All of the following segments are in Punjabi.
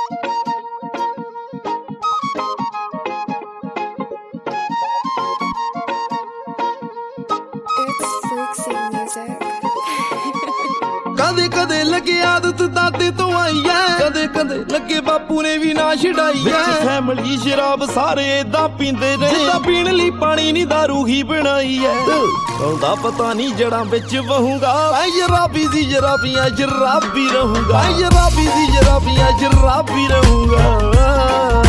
ਕਦੇ ਕਦੇ ਲੱਗੇ ਆਦਤ ਦਾਦੇ ਤੋਂ ਆਈ ਐ, ਕਦੇ ਕਦੇ ਲੱਗੇ ਬਾਪੂ ਨੇ ਵੀ ਨਾ ਛਡਾਈ ਐ। ਫੈਮਿਲੀ ਸ਼ਰਾਬ ਸਾਰੇ ਏਦਾਂ ਪੀਂਦੇ ਨੇ ਜਿੱਦਾਂ ਪੀਣ ਲਈ ਪਾਣੀ ਨਹੀਂ ਦਾਰੂ ਹੀ ਬਣਾਈ ਐ। ਆਉਂਦਾ ਪਤਾ ਨਹੀਂ ਜੜਾਂ ਵਿੱਚ ਵਹੂੰਗਾ ਮੈਂ ਜਰਾਬੀ ਦੀ ਜਰਾਬੀਆਂ ਜਰਾਬੀ ਰਹੂੰਗਾ, ਮੈਂ ਜਰਾਬੀ ਦੀ ਜਰਾਬੀਆਂ ਜਰਾਬੀ ਰਹੂੰਗਾ।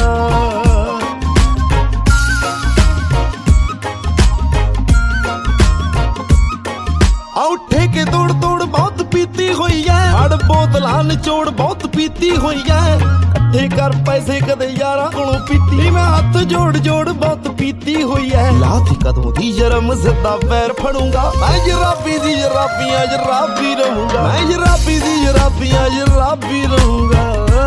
ਉੱਠੇ ਕੇ ਤੋੜ ਤੋੜ ਬਹੁਤ ਪੀਤੀ ਹੋਈ ਐ, ਹੜ ਬੋਤਲਾਂ ਨਿਚੋੜ ਬਹੁਤ ਪੀਤੀ ਹੋਈ ਐ। ਇਕੱਠੇ ਕਰ ਪੈਸੇ ਕਦੇ ਯਾਰਾਂ ਕੋਲੋਂ ਪੀਤੀ ਮੈਂ ਹੱਥ ਜੋੜ ਜੋੜ ਬਹੁਤ ਪੀਤੀ ਹੋਈ ਐ। ਲਾਥੀ ਕਦੋਂ ਦੀ ਜਰਮ ਸਿੱਧਾ ਪੈਰ ਫੜੂੰਗਾ ਮੈਂ ਜਰਾਬੀ ਦੀ ਜਰਾਬੀਆਂ ਜਰਾਬੀ ਰਹੂੰਗਾ, ਮੈਂ ਜਰਾਬੀ ਦੀ ਜਰਾਬੀਆਂ ਜਰਾਬੀ ਰਹੂੰਗਾ।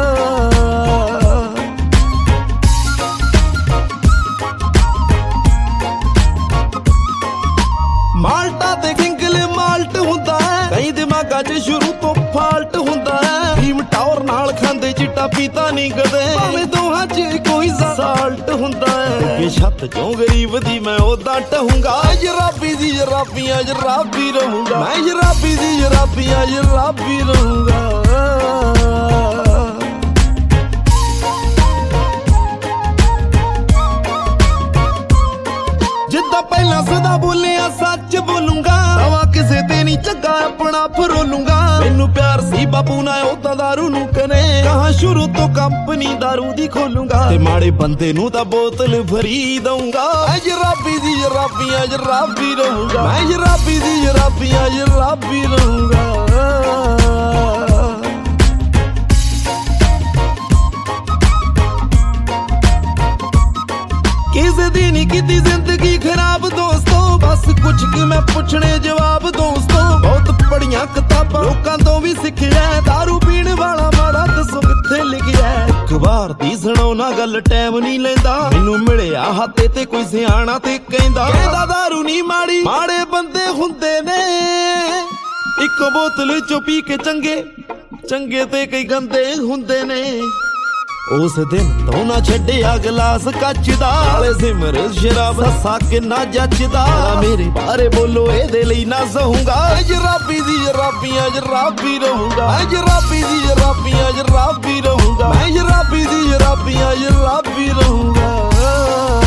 ਮਾਲਟਾ ਤੇ ਕਿੰਗਲ ਮਾਲਟ ਹੁੰਦਾ ਹੈ, ਕਈ ਦਿਮਾਗਾਂ 'ਚ ਸ਼ੁਰੂ ਤੋਂ ਫਾਲਟ ਹੁੰਦਾ ਹੈ। ਭੀਮ ਟਾਵਰ ਨਾਲ ਖਾਂਦੇ ਚਿੱਟਾ ਪੀਤਾ ਨਹੀਂ ਕਦੇ, ਭਾਵੇਂ ਦੋਹਾਂ 'ਚ ਕੋਈ ਸਾਲਟ ਹੁੰਦਾ ਹੈ। ਕਿ ਛੱਤ ਚੋਂ ਗਰੀਬ ਦੀ ਮੈਂ ਉਦਾਂ ਟਹੂੰਗਾ ਜਰਾਬੀ ਦੀ ਜਰਾਬੀਆਂ ਜਰਾਬੀ ਰਹੂੰਗਾ, ਮੈਂ ਜਰਾਬੀ ਦੀ ਜਰਾਬੀਆਂ ਜਰਾਬੀ ਰਹੂੰਗਾ। ਜਿੱਦਾਂ ਪਹਿਲਾਂ ਸਦਾ ਬੋਲਿਆ ਸੱਚ ਬੋਲੂੰਗਾ, ਨਵਾਂ ਕਿਸੇ ਤੇ ਨਹੀਂ ਚੱਗਾ ਆਪਣਾ ਫਰੋਲੂੰਗਾ। ਮੈਨੂੰ ਪਿਆਰ ਸੀ ਬਾਪੂ ਨਾਲ ਉਦਾਂ ਦਾਰੂ ਨੂੰ ਕਨੇ, ਕਹਾਂ ਸ਼ੁਰੂ ਤੋਂ ਕੰਪਨੀ ਦਾਰੂ ਦੀ ਖੋਲੂੰਗਾ। ਤੇ ਮਾੜੇ ਬੰਦੇ ਨੂੰ ਤਾਂ ਬੋਤਲ ਭਰੀ ਦਊਂਗਾ ਮੈਂ ਜਰਾਬੀ ਦੀ ਜਰਾਬੀਆਂ ਜਰਾਬੀ ਰਹੂੰਗਾ, ਮੈਂ ਜਰਾਬੀ ਦੀ ਜਰਾਬੀਆਂ ਜਰਾਬੀ ਰਹੂੰਗਾ। ਕਿਸੇ ਦੀ ਨਹੀਂ ਕੀਤੀ ਜ਼ਿੰਦਗੀ ਖਰਾਬ ਦੋਸਤੋ, ਬਸ ਕੁਝ ਕਿ ਮੈਂ ਪੁੱਛਣੇ ਜਵਾਬ ਦੋਸਤੋ। ਬਹੁਤ ਪੜੀਆਂ ਕਿਤਾਬਾਂ ਲੋਕਾਂ ਤੋਂ ਵੀ ਸਿੱਖਿਆ, ਦਾਰੂ ਪੀਣ ਵਾਲਾ ਮਾੜਾ ਦੱਸੋ ਕਿੱਥੇ ਲਿਖਿਆ। ਇੱਕ ਵਾਰ ਦੀ ਸੁਣਾਉਣਾ ਗੱਲ ਟਾਈਮ ਨਹੀਂ ਲੈਂਦਾ, ਮੈਨੂੰ ਮਿਲਿਆ ਹੱਥੇ ਤੇ ਕੋਈ ਸਿਆਣਾ ਤੇ ਕਹਿੰਦਾ ਦਾਰੂ ਨਹੀਂ ਮਾੜੀ ਮਾੜੇ ਬੰਦੇ ਹੁੰਦੇ ਨੇ। ਇੱਕ ਬੋਤਲ ਚੋਂ ਪੀ ਕੇ ਚੰਗੇ ਚੰਗੇ ਤੇ ਕਈ ਗੰਦੇ ਹੁੰਦੇ ਨੇ। ਉਸ ਦਿਨ ਤੋਂ ਨਾ ਛੱਡਿਆ ਗਲਾਸ ਕੱਚ ਦਾ, ਨਾਲੇ ਸਿਮਰ ਸ਼ਰਾਬ ਸੱਸਾ ਕਿੰਨਾ ਜੱਚਦਾ। ਮੇਰੇ ਬਾਰੇ ਬੋਲੋ ਇਹਦੇ ਲਈ ਨਾ ਸਹੂੰਗਾ ਜਰਾਬੀ ਦੀ ਜਰਾਬੀਆਂ ਜਰਾਬੀ ਰਹੂੰਗਾ, ਮੈਂ ਜਰਾਬੀ ਦੀ ਜਰਾਬੀਆਂ ਜਰਾਬੀ ਰਹੂੰਗਾ, ਮੈਂ ਜਰਾਬੀ ਦੀ ਜਰਾਬੀਆਂ ਜਰਾਬੀ ਰਹੂੰਗਾ।